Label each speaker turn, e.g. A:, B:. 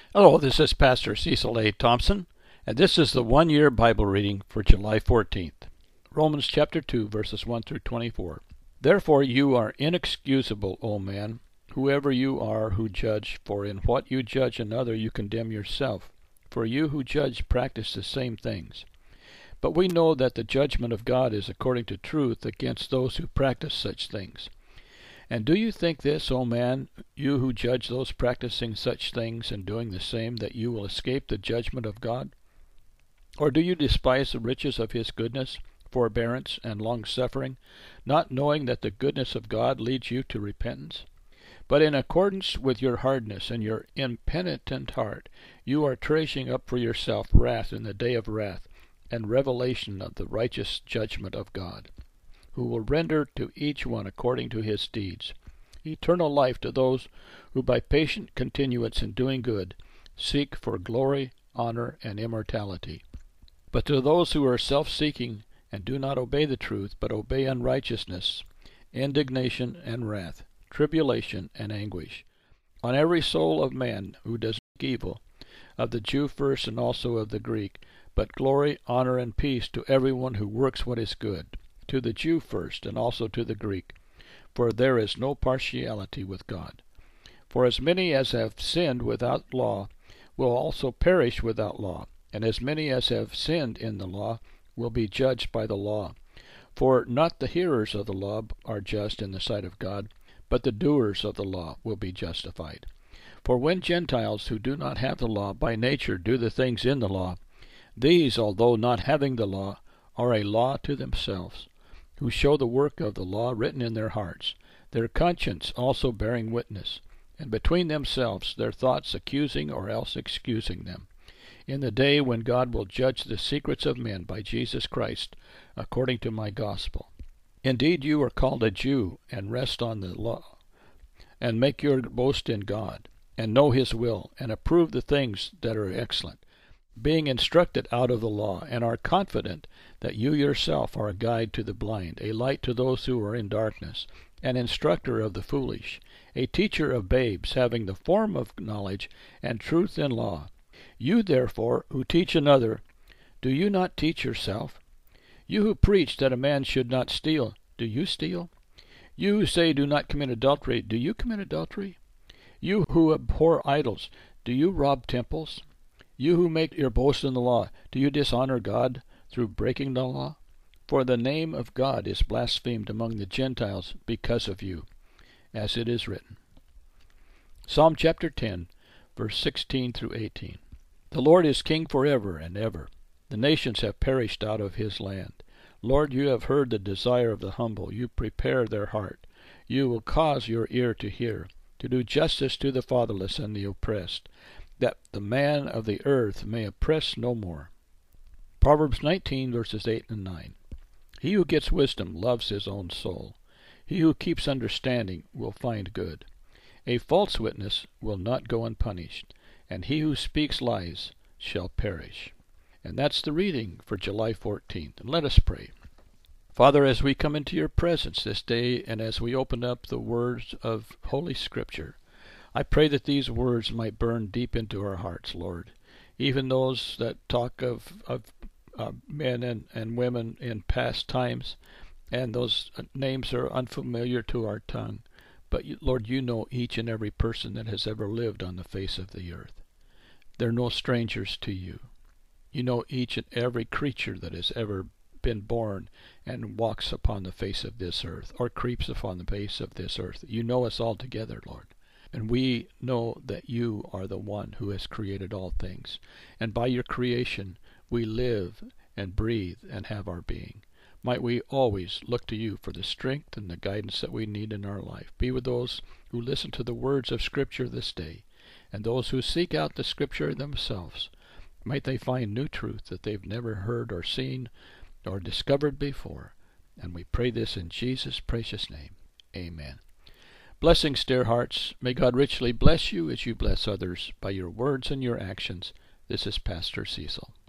A: Hello, this is Pastor Cecil A. Thompson, and this is the one-year Bible reading for July 14th. Romans chapter 2, verses 1 through 24. Therefore you are inexcusable, O man, whoever you are who judge, for in what you judge another you condemn yourself. For you who judge practice the same things. But we know that the judgment of God is according to truth against those who practice such things. And do you think this, O man, you who judge those practicing such things and doing the same, that you will escape the judgment of God? Or do you despise the riches of his goodness, forbearance, and long-suffering, not knowing that the goodness of God leads you to repentance? But in accordance with your hardness and your impenitent heart, you are treasuring up for yourself wrath in the day of wrath, and revelation of the righteous judgment of God, who will render to each one according to his deeds. Eternal life to those who by patient continuance in doing good seek for glory, honor, and immortality. But to those who are self-seeking and do not obey the truth, but obey unrighteousness, indignation and wrath, tribulation and anguish, on every soul of man who does evil, of the Jew first and also of the Greek, but glory, honor, and peace to everyone who works what is good, to the Jew first, and also to the Greek. For there is no partiality with God. For as many as have sinned without law will also perish without law, and as many as have sinned in the law will be judged by the law. For not the hearers of the law are just in the sight of God, but the doers of the law will be justified. For when Gentiles who do not have the law by nature do the things in the law, these, although not having the law, are a law to themselves, who show the work of the law written in their hearts, their conscience also bearing witness, and between themselves their thoughts accusing or else excusing them, in the day when God will judge the secrets of men by Jesus Christ, according to my gospel. Indeed, you are called a Jew, and rest on the law, and make your boast in God, and know his will, and approve the things that are excellent, being instructed out of the law, and are confident that you yourself are a guide to the blind, a light to those who are in darkness, an instructor of the foolish, a teacher of babes, having the form of knowledge and truth in law. You, therefore, who teach another, do you not teach yourself? You who preach that a man should not steal, do you steal? You who say do not commit adultery, do you commit adultery? You who abhor idols, do you rob temples? You who make your boast in the law, do you dishonor God through breaking the law? For the name of God is blasphemed among the Gentiles because of you, as it is written. Psalm chapter 10, verse 16 through 18. The Lord is king forever and ever. The nations have perished out of his land. Lord, you have heard the desire of the humble. You prepare their heart. You will cause your ear to hear, to do justice to the fatherless and the oppressed, that the man of the earth may oppress no more. Proverbs 19, verses 8 and 9. He who gets wisdom loves his own soul. He who keeps understanding will find good. A false witness will not go unpunished, and he who speaks lies shall perish. And that's the reading for July 14th. And let us pray. Father, as we come into your presence this day, and as we open up the words of Holy Scripture, I pray that these words might burn deep into our hearts, Lord. Even those that talk of men and women in past times, and those names are unfamiliar to our tongue. But, Lord, you know each and every person that has ever lived on the face of the earth. They're no strangers to you. You know each and every creature that has ever been born and walks upon the face of this earth, or creeps upon the face of this earth. You know us all together, Lord. And we know that you are the one who has created all things. And by your creation, we live and breathe and have our being. Might we always look to you for the strength and the guidance that we need in our life. Be with those who listen to the words of Scripture this day, and those who seek out the Scripture themselves. Might they find new truth that they've never heard or seen or discovered before. And we pray this in Jesus' precious name. Amen. Blessings, dear hearts. May God richly bless you as you bless others by your words and your actions. This is Pastor Cecil.